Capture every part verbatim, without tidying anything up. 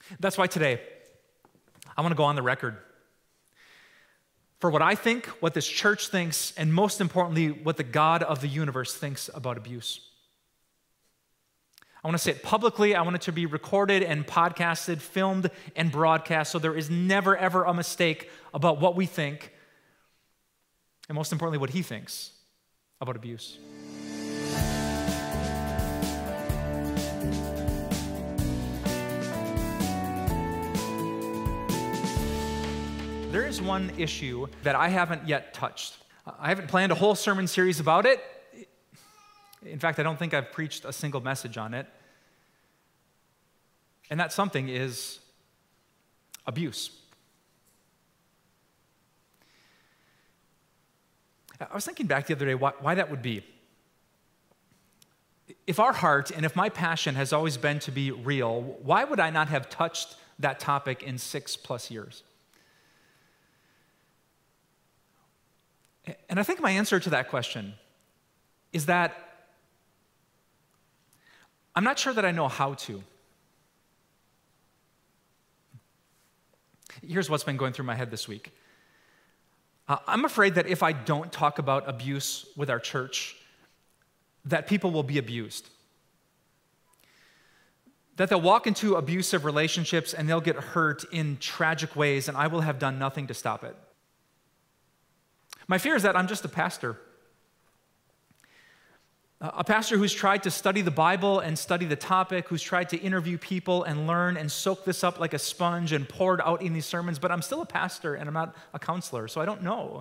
That's why today I want to go on the record for what I think, what this church thinks, and most importantly, what the God of the universe thinks about abuse. I want to say it publicly. I want it to be recorded and podcasted, filmed and broadcast, so there is never, ever a mistake about what we think, and most importantly, what he thinks about abuse. There is one issue that I haven't yet touched. I haven't planned a whole sermon series about it. In fact, I don't think I've preached a single message on it. And that something is abuse. I was thinking back the other day why, why that would be. If our heart and if my passion has always been to be real, why would I not have touched that topic in six plus years? And I think my answer to that question is that I'm not sure that I know how to. Here's what's been going through my head this week. Uh, I'm afraid that if I don't talk about abuse with our church, that people will be abused. That they'll walk into abusive relationships and they'll get hurt in tragic ways, and I will have done nothing to stop it. My fear is that I'm just a pastor. A pastor who's tried to study the Bible and study the topic, who's tried to interview people and learn and soak this up like a sponge and pour it out in these sermons, but I'm still a pastor and I'm not a counselor, so I don't know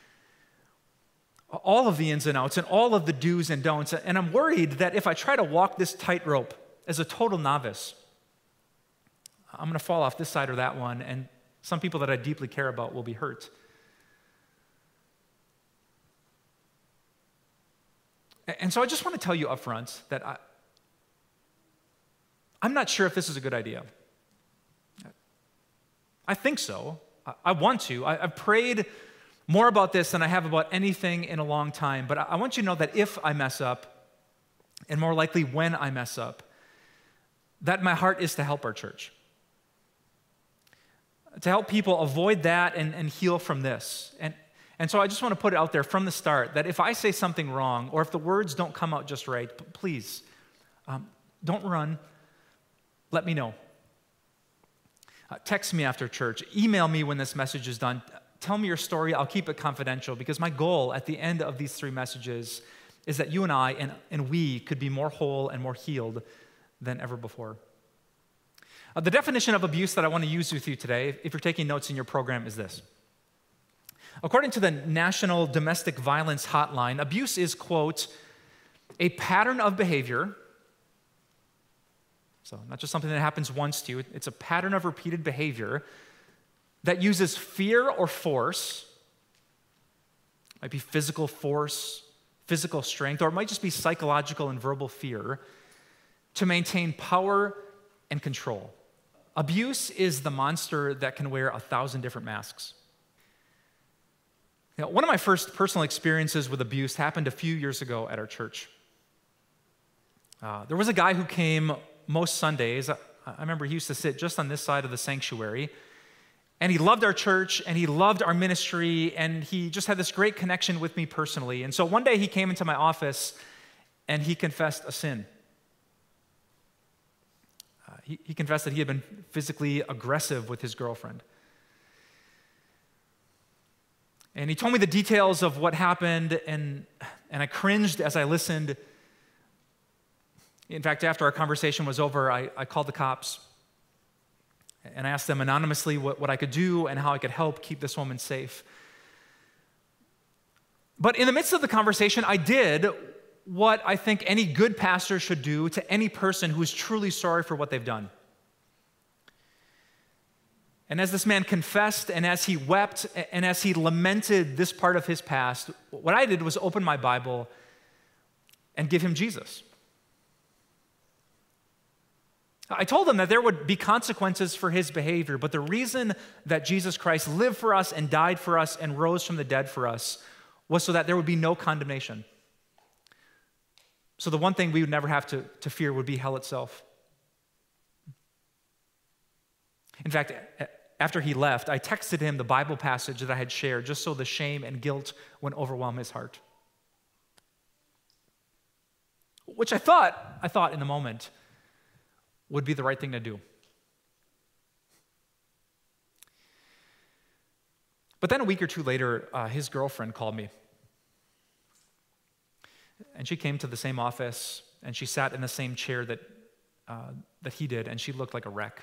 all of the ins and outs and all of the do's and don'ts. And I'm worried that if I try to walk this tightrope as a total novice, I'm going to fall off this side or that one, and some people that I deeply care about will be hurt. And so I just want to tell you up front that I, I'm not sure if this is a good idea. I think so. I, I want to. I, I've prayed more about this than I have about anything in a long time. But I, I want you to know that if I mess up, and more likely when I mess up, that my heart is to help our church. To help people avoid that and, and heal from this. And And so I just want to put it out there from the start that if I say something wrong or if the words don't come out just right, please, um, don't run. Let me know. Uh, text me after church. Email me when this message is done. Tell me your story. I'll keep it confidential because my goal at the end of these three messages is that you and I and, and we could be more whole and more healed than ever before. Uh, the definition of abuse that I want to use with you today, if you're taking notes in your program, is this. According to the National Domestic Violence Hotline, abuse is, quote, a pattern of behavior. So not just something that happens once to you, it's a pattern of repeated behavior that uses fear or force. It might be physical force, physical strength, or it might just be psychological and verbal fear to maintain power and control. Abuse is the monster that can wear a thousand different masks. You know, one of my first personal experiences with abuse happened a few years ago at our church. Uh, there was a guy who came most Sundays. I, I remember he used to sit just on this side of the sanctuary, and he loved our church, and he loved our ministry, and he just had this great connection with me personally. And so one day he came into my office, and he confessed a sin. Uh, he, he confessed that he had been physically aggressive with his girlfriend. And he told me the details of what happened, and, and I cringed as I listened. In fact, after our conversation was over, I, I called the cops, and I asked them anonymously what, what I could do and how I could help keep this woman safe. But in the midst of the conversation, I did what I think any good pastor should do to any person who's truly sorry for what they've done. And as this man confessed, and as he wept, and as he lamented this part of his past, what I did was open my Bible and give him Jesus. I told him that there would be consequences for his behavior, but the reason that Jesus Christ lived for us and died for us and rose from the dead for us was so that there would be no condemnation. So the one thing we would never have to, to fear would be hell itself. In fact, after he left, I texted him the Bible passage that I had shared just so the shame and guilt wouldn't overwhelm his heart. Which I thought, I thought in the moment would be the right thing to do. But then a week or two later, uh, his girlfriend called me. And she came to the same office, and she sat in the same chair that, uh, that he did, and she looked like a wreck.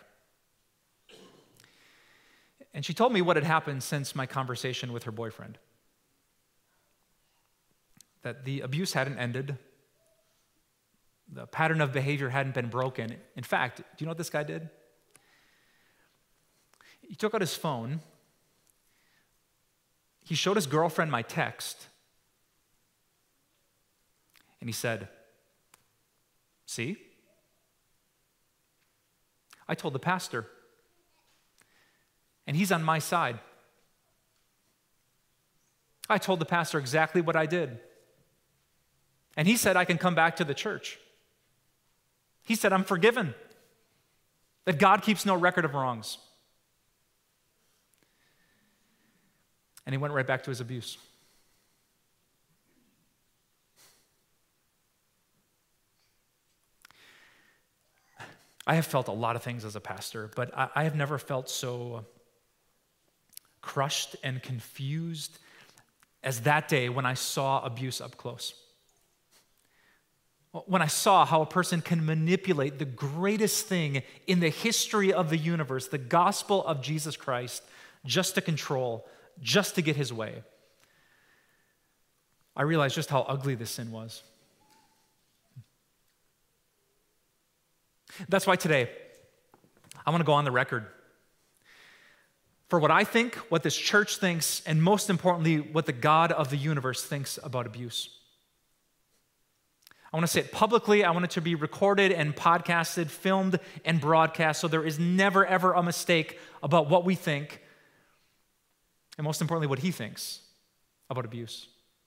And she told me what had happened since my conversation with her boyfriend. That the abuse hadn't ended. The pattern of behavior hadn't been broken. In fact, do you know what this guy did? He took out his phone. He showed his girlfriend my text. And he said, "See? I told the pastor. And he's on my side. I told the pastor exactly what I did. And he said I can come back to the church. He said I'm forgiven. That God keeps no record of wrongs." And he went right back to his abuse. I have felt a lot of things as a pastor, but I, I have never felt so crushed and confused as that day when I saw abuse up close. When I saw how a person can manipulate the greatest thing in the history of the universe, the gospel of Jesus Christ, just to control, just to get his way. I realized just how ugly this sin was. That's why today, I want to go on the record for what I think, what this church thinks, and most importantly, what the God of the universe thinks about abuse. I want to say it publicly. I want it to be recorded and podcasted, filmed and broadcast, so there is never, ever a mistake about what we think, and most importantly, what he thinks about abuse.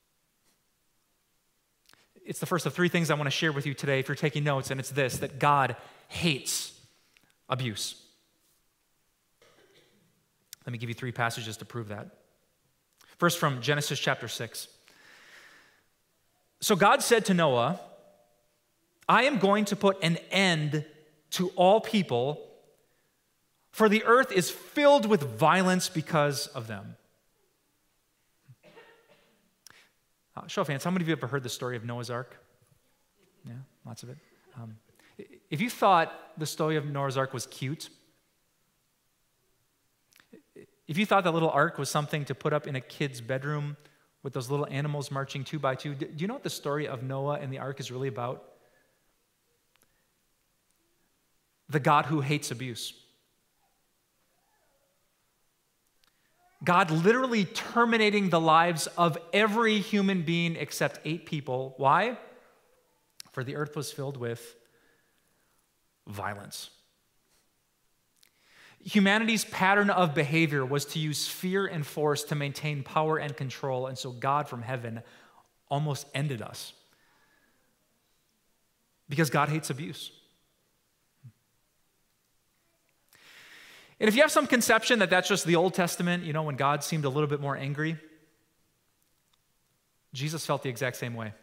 It's the first of three things I want to share with you today if you're taking notes, and it's this, that God hates abuse. Let me give you three passages to prove that. First, from Genesis chapter six. So God said to Noah, "I am going to put an end to all people, for the earth is filled with violence because of them." Uh, show of hands, how many of you have ever heard the story of Noah's Ark? Yeah, lots of it. Um, if you thought the story of Noah's Ark was cute, if you thought that little ark was something to put up in a kid's bedroom with those little animals marching two by two, do you know what the story of Noah and the ark is really about? The God who hates abuse. God literally terminating the lives of every human being except eight people. Why? For the earth was filled with violence. Humanity's pattern of behavior was to use fear and force to maintain power and control, and so God from heaven almost ended us because God hates abuse. And if you have some conception that that's just the Old Testament, you know, when God seemed a little bit more angry, Jesus felt the exact same way.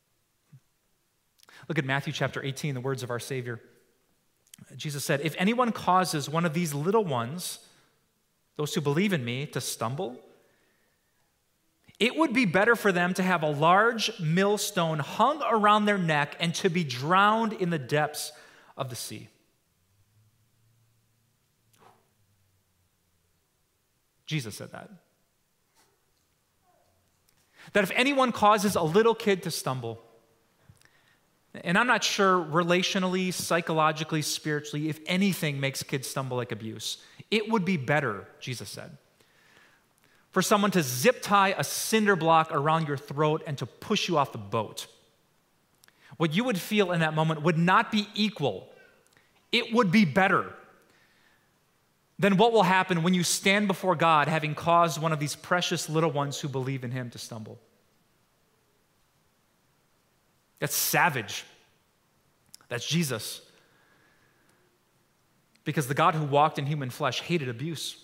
Look at Matthew chapter eighteen, the words of our Savior. Jesus said, "If anyone causes one of these little ones, those who believe in me, to stumble, it would be better for them to have a large millstone hung around their neck and to be drowned in the depths of the sea." Jesus said that. That if anyone causes a little kid to stumble, and I'm not sure relationally, psychologically, spiritually, if anything makes kids stumble like abuse, it would be better, Jesus said, for someone to zip tie a cinder block around your throat and to push you off the boat. What you would feel in that moment would not be equal. It would be better than what will happen when you stand before God having caused one of these precious little ones who believe in him to stumble. That's savage. That's Jesus. Because the God who walked in human flesh hated abuse.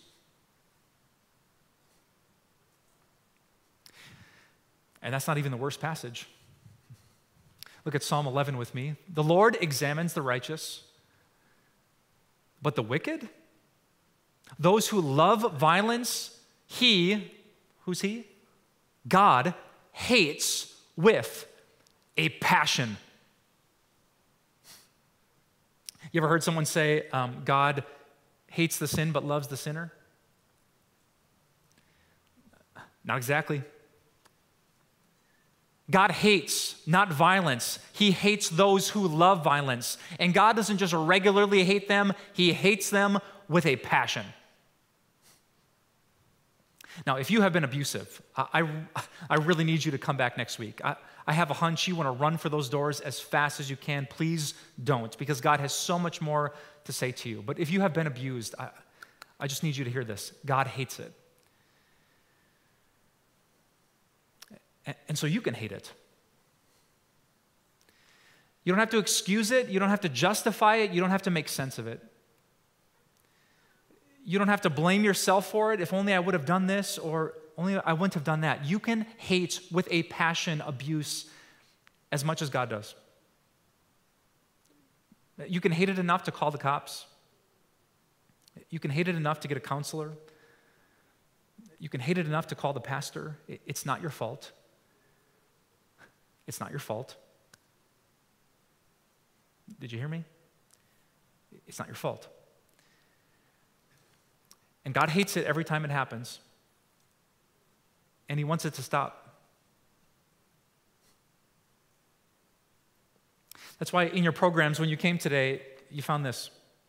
And that's not even the worst passage. Look at Psalm eleven with me. The Lord examines the righteous, but the wicked, those who love violence, he, who's he? God hates with a passion. You ever heard someone say, um, God hates the sin but loves the sinner? Not exactly. God hates, not violence. He hates those who love violence. And God doesn't just regularly hate them, he hates them with a passion. Now, if you have been abusive, I, I, I really need you to come back next week. I, I have a hunch you want to run for those doors as fast as you can. Please don't, because God has so much more to say to you. But if you have been abused, I, I just need you to hear this. God hates it. And, and so you can hate it. You don't have to excuse it. You don't have to justify it. You don't have to make sense of it. You don't have to blame yourself for it. If only I would have done this, or only I wouldn't have done that. You can hate with a passion abuse as much as God does. You can hate it enough to call the cops. You can hate it enough to get a counselor. You can hate it enough to call the pastor. It's not your fault. It's not your fault. Did you hear me? It's not your fault. And God hates it every time it happens. And he wants it to stop. That's why in your programs, when you came today, you found this.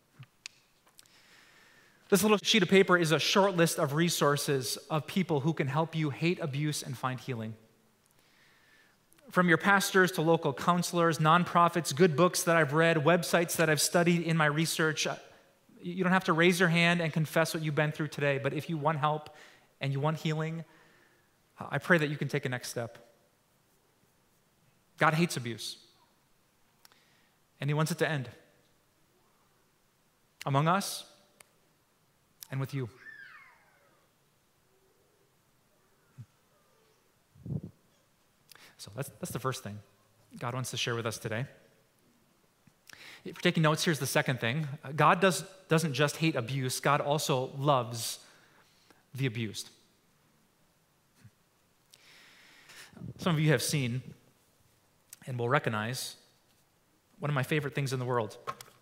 This little sheet of paper is a short list of resources of people who can help you hate abuse and find healing. From your pastors to local counselors, nonprofits, good books that I've read, websites that I've studied in my research. You don't have to raise your hand and confess what you've been through today, but if you want help and you want healing, I pray that you can take a next step. God hates abuse, and he wants it to end among us and with you. So that's, that's the first thing God wants to share with us today. If you're taking notes, here's the second thing. God does, doesn't just hate abuse, God also loves the abused. Some of you have seen and will recognize one of my favorite things in the world.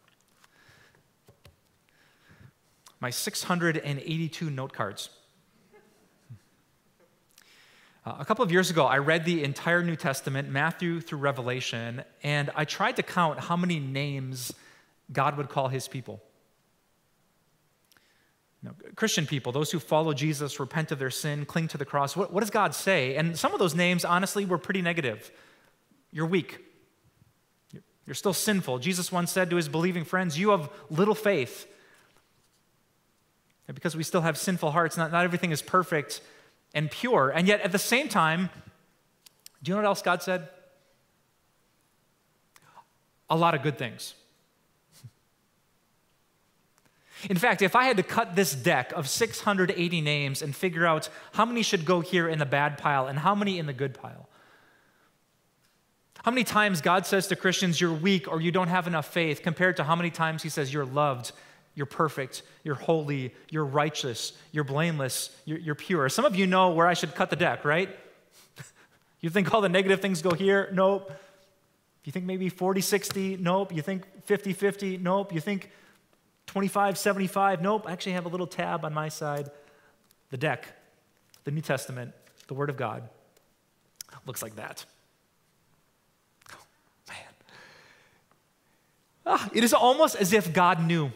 My six hundred eighty-two note cards. Uh, a couple of years ago, I read the entire New Testament, Matthew through Revelation, and I tried to count how many names God would call his people. You know, Christian people, those who follow Jesus, repent of their sin, cling to the cross. What, what does God say? And some of those names, honestly, were pretty negative. You're weak. You're still sinful. Jesus once said to his believing friends, you have little faith. And because we still have sinful hearts, not, not everything is perfect and pure. And yet, at the same time, do you know what else God said? A lot of good things. In fact, if I had to cut this deck of six hundred eighty names and figure out how many should go here in the bad pile and how many in the good pile, how many times God says to Christians, you're weak or you don't have enough faith, compared to how many times he says you're loved, you're perfect, you're holy, you're righteous, you're blameless, you're, you're pure. Some of you know where I should cut the deck, right? You think all the negative things go here? Nope. You think maybe forty sixty? Nope. You think fifty fifty? Nope. You think twenty-five seventy-five? Nope. I actually have a little tab on my side. The deck, the New Testament, the Word of God, looks like that. Oh, man. Ah, it is almost as if God knew.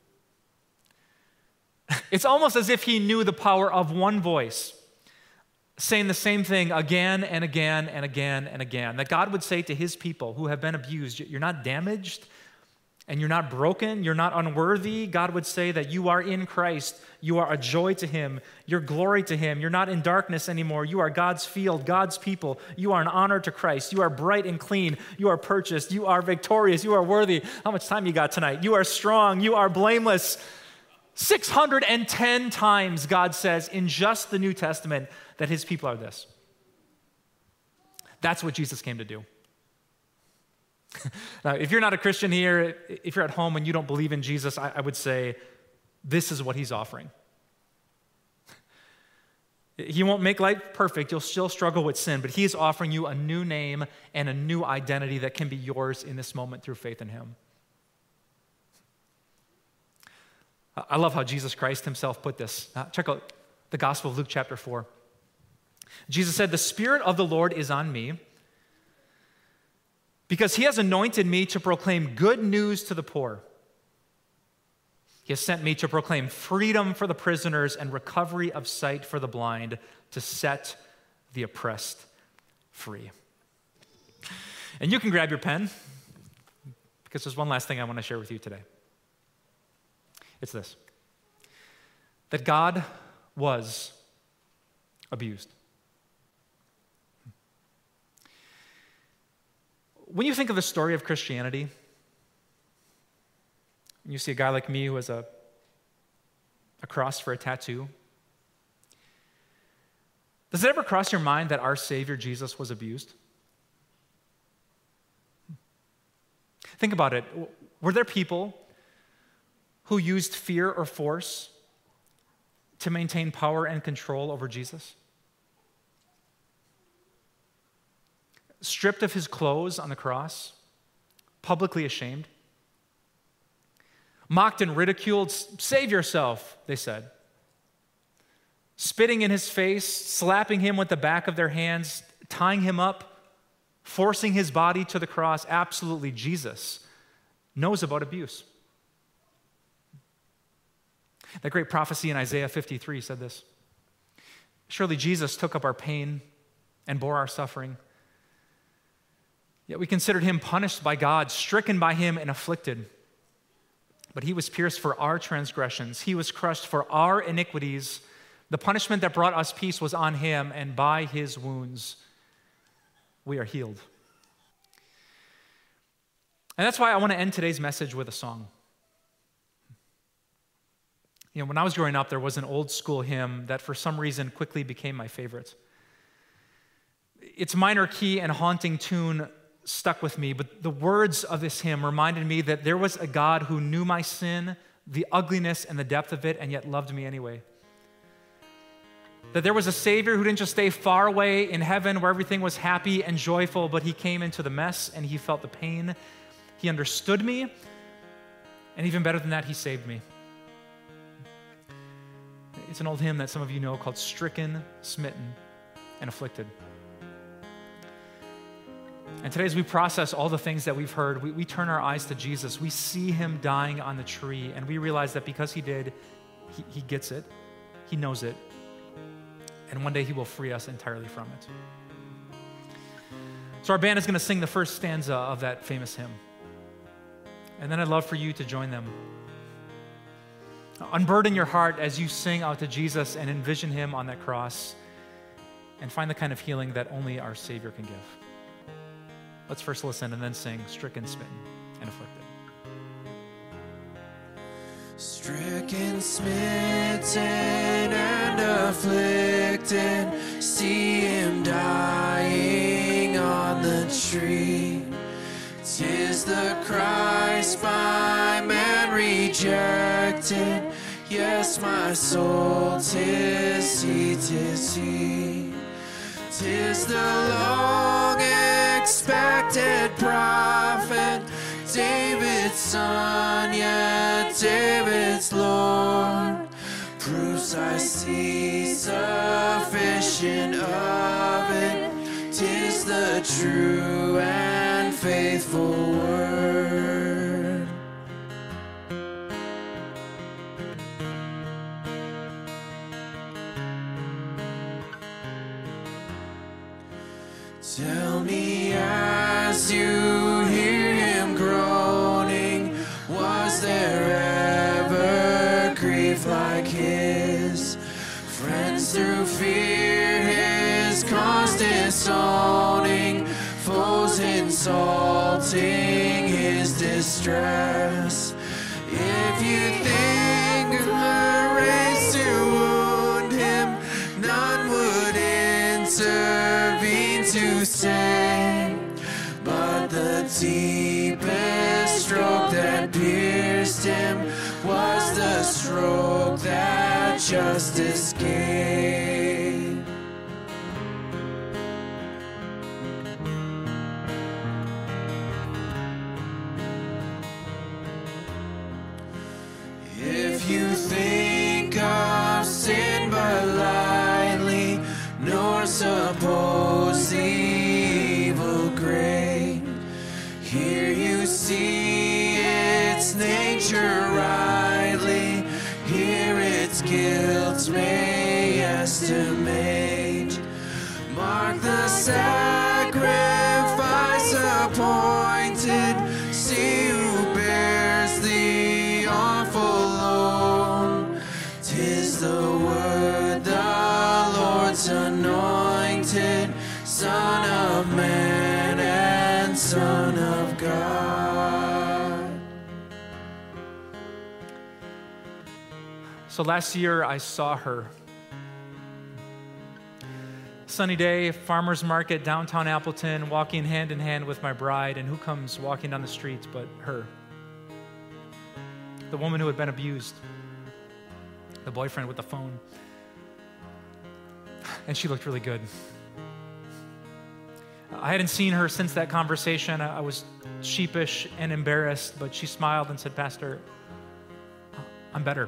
It's almost as if he knew the power of one voice saying the same thing again and again and again and again. That God would say to his people who have been abused, you're not damaged, and you're not broken, you're not unworthy, God would say that you are in Christ. You are a joy to him. You're glory to him. You're not in darkness anymore. You are God's field, God's people. You are an honor to Christ. You are bright and clean. You are purchased. You are victorious. You are worthy. How much time you got tonight? You are strong. You are blameless. six hundred ten times God says in just the New Testament that his people are this. That's what Jesus came to do. Now, if you're not a Christian here, if you're at home and you don't believe in Jesus, I, I would say this is what he's offering. He won't make life perfect. You'll still struggle with sin, but he is offering you a new name and a new identity that can be yours in this moment through faith in him. I love how Jesus Christ himself put this. Uh, check out the Gospel of Luke chapter four. Jesus said, "The Spirit of the Lord is on me, because he has anointed me to proclaim good news to the poor. He has sent me to proclaim freedom for the prisoners and recovery of sight for the blind, to set the oppressed free." And you can grab your pen, because there's one last thing I want to share with you today. It's this: that God was abused. When you think of the story of Christianity, you see a guy like me who has a, a cross for a tattoo, does it ever cross your mind that our Savior Jesus was abused? Think about it. Were there people who used fear or force to maintain power and control over Jesus? Stripped of his clothes on the cross, publicly ashamed, mocked and ridiculed. "Save yourself," they said. Spitting in his face, slapping him with the back of their hands, tying him up, forcing his body to the cross. Absolutely, Jesus knows about abuse. That great prophecy in Isaiah fifty-three said this: "Surely Jesus took up our pain and bore our suffering. Yet we considered him punished by God, stricken by him and afflicted. But he was pierced for our transgressions. He was crushed for our iniquities. The punishment that brought us peace was on him, and by his wounds we are healed." And that's why I want to end today's message with a song. You know, when I was growing up, there was an old school hymn that for some reason quickly became my favorite. Its minor key and haunting tune stuck with me, but the words of this hymn reminded me that there was a God who knew my sin, the ugliness and the depth of it, and yet loved me anyway. That there was a Savior who didn't just stay far away in heaven where everything was happy and joyful, but he came into the mess and he felt the pain. He understood me, and even better than that, he saved me. It's an old hymn that some of you know called "Stricken, Smitten, and Afflicted." And today, as we process all the things that we've heard, we, we turn our eyes to Jesus. We see him dying on the tree, and we realize that because he did, he, he gets it, he knows it, and one day he will free us entirely from it. So our band is going to sing the first stanza of that famous hymn. And then I'd love for you to join them. Unburden your heart as you sing out to Jesus and envision him on that cross, and find the kind of healing that only our Savior can give. Let's first listen and then sing "Stricken, Smitten, and Afflicted." Stricken, smitten, and afflicted, see him dying on the tree. 'Tis the Christ by man rejected, yes, my soul, 'tis he, 'tis he. 'Tis the long expected prophet, David's son, yet David's Lord. Proofs I see sufficient of it, 'tis the true and faithful word. Tell me as you hear him groaning, life like his. Friends through fear, his constant disowning, foes insulting his distress. If you think her race to wound him, none would intervene to save. But the deepest stroke that pierced him was the stroke that justice gave. If you think of sin but lightly, nor suppose the evil great, here you see its nature rightly, here its guilt may estimate. Mark the sacrifice appointed, see who bears the awful load. 'Tis the word, the Lord's anointed, Son of Man and Son of God. So last year I saw her. Sunny day, farmer's market, downtown Appleton, walking hand in hand with my bride, and who comes walking down the street but her? The woman who had been abused, the boyfriend with the phone. And she looked really good. I hadn't seen her since that conversation. I was sheepish and embarrassed, but she smiled and said, "Pastor, I'm better."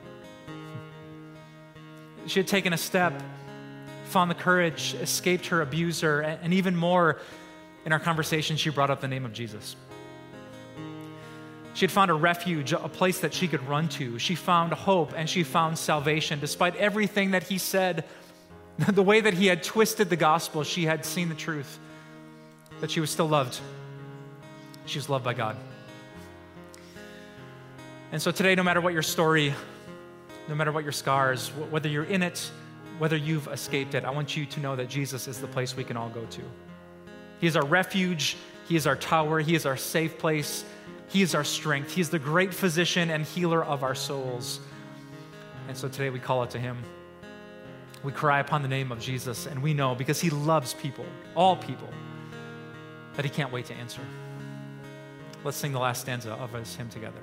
She had taken a step, found the courage, escaped her abuser, and even more, in our conversation, she brought up the name of Jesus. She had found a refuge, a place that she could run to. She found hope and she found salvation. Despite everything that he said, the way that he had twisted the gospel, she had seen the truth, that she was still loved. She was loved by God. And so today, no matter what your story, no matter what your scars, whether you're in it, whether you've escaped it, I want you to know that Jesus is the place we can all go to. He is our refuge. He is our tower. He is our safe place. He is our strength. He is the great physician and healer of our souls. And so today we call out to him. We cry upon the name of Jesus, and we know, because he loves people, all people, that he can't wait to answer. Let's sing the last stanza of his hymn together.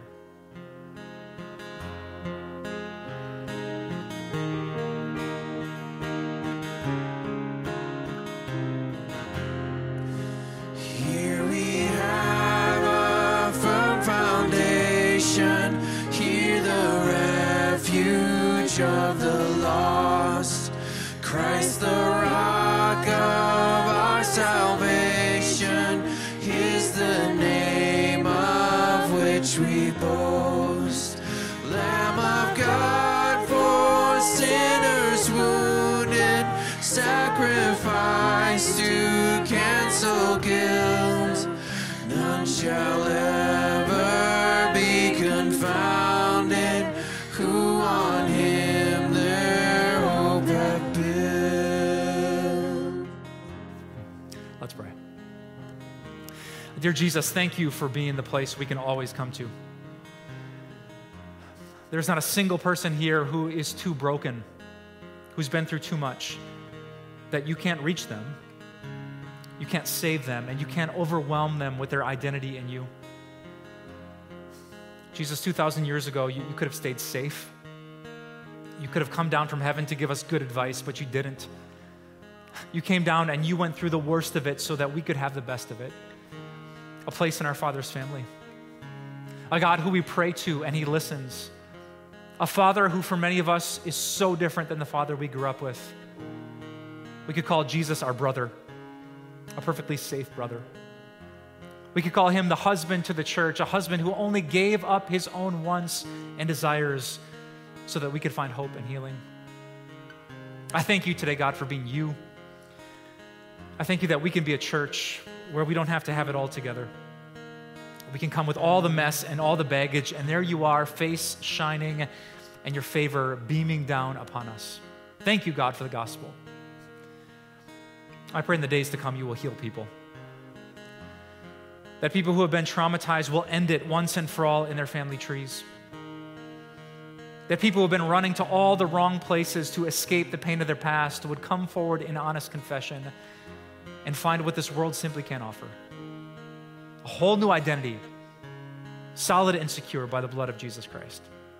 Here we have a firm foundation, here the refuge of the lost. Christ the rock of our salvation is the name of which we boast. Lamb of God for sinners wounded, sacrifice to cancel guilt. None shall ever be confounded who on him their hope have built. Let's pray. Dear Jesus, thank you for being the place we can always come to. There's not a single person here who is too broken, who's been through too much, that you can't reach them, you can't save them, and you can't overwhelm them with their identity in you. Jesus, two thousand years ago, you, you could have stayed safe. You could have come down from heaven to give us good advice, but you didn't. You came down and you went through the worst of it so that we could have the best of it. A place in our Father's family. A God who we pray to and he listens. A Father who for many of us is so different than the Father we grew up with. We could call Jesus our brother, a perfectly safe brother. We could call him the husband to the church, a husband who only gave up his own wants and desires so that we could find hope and healing. I thank you today, God, for being you. I thank you that we can be a church where we don't have to have it all together. We can come with all the mess and all the baggage, and there you are, face shining, and your favor beaming down upon us. Thank you, God, for the gospel. I pray in the days to come you will heal people. That people who have been traumatized will end it once and for all in their family trees. That people who have been running to all the wrong places to escape the pain of their past would come forward in honest confession and find what this world simply can't offer. A whole new identity, solid and secure by the blood of Jesus Christ.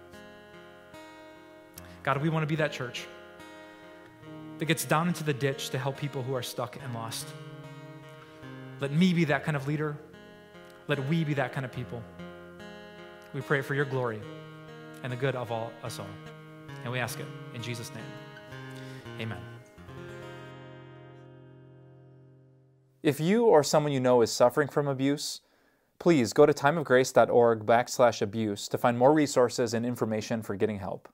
God, we want to be that church that gets down into the ditch to help people who are stuck and lost. Let me be that kind of leader. Let we be that kind of people. We pray for your glory and the good of all us all. And we ask it in Jesus' name. Amen. If you or someone you know is suffering from abuse, please go to timeofgrace.org backslash abuse to find more resources and information for getting help.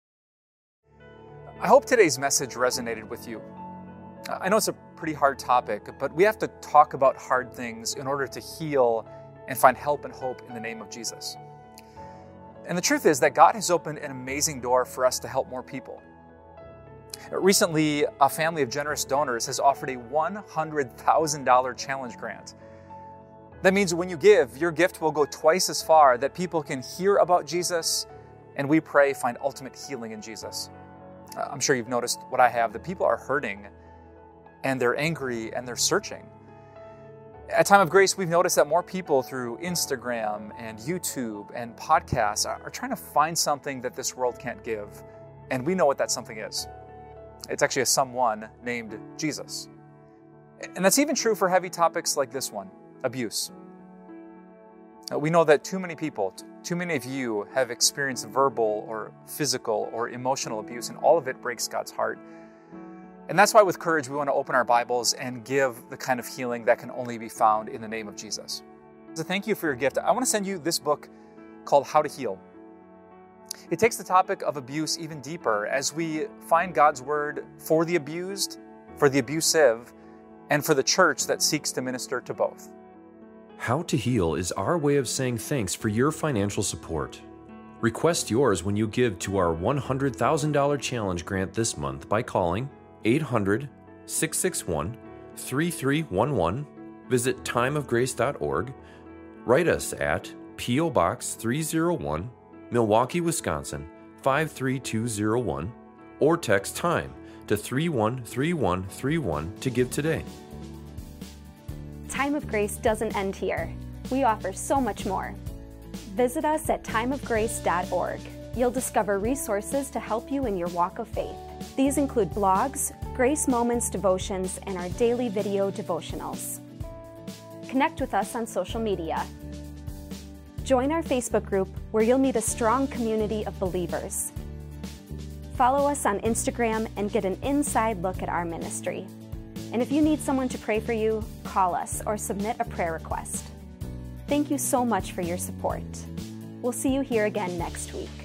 I hope today's message resonated with you. I know it's a pretty hard topic, but we have to talk about hard things in order to heal and find help and hope in the name of Jesus. And the truth is that God has opened an amazing door for us to help more people. Recently, a family of generous donors has offered a one hundred thousand dollars challenge grant. That means when you give, your gift will go twice as far that people can hear about Jesus, and we pray find ultimate healing in Jesus. I'm sure you've noticed what I have, that people are hurting, and they're angry, and they're searching. At Time of Grace, we've noticed that more people through Instagram and YouTube and podcasts are trying to find something that this world can't give, and we know what that something is. It's actually a someone named Jesus. And that's even true for heavy topics like this one, abuse. We know that too many people, too many of you have experienced verbal or physical or emotional abuse, and all of it breaks God's heart. And that's why with Courage, we want to open our Bibles and give the kind of healing that can only be found in the name of Jesus. So thank you for your gift. I want to send you this book called How to Heal. It takes the topic of abuse even deeper as we find God's word for the abused, for the abusive, and for the church that seeks to minister to both. How to Heal is our way of saying thanks for your financial support. Request yours when you give to our one hundred thousand dollars challenge grant this month by calling eight hundred, six six one, three three one one, visit time of grace dot org, write us at P O Box three oh one, Milwaukee, Wisconsin five three two oh one, or text TIME to three one three one three one to give today. Time of Grace doesn't end here. We offer so much more. Visit us at time of grace dot org. You'll discover resources to help you in your walk of faith. These include blogs, Grace Moments devotions, and our daily video devotionals. Connect with us on social media. Join our Facebook group where you'll meet a strong community of believers. Follow us on Instagram and get an inside look at our ministry. And if you need someone to pray for you, call us or submit a prayer request. Thank you so much for your support. We'll see you here again next week.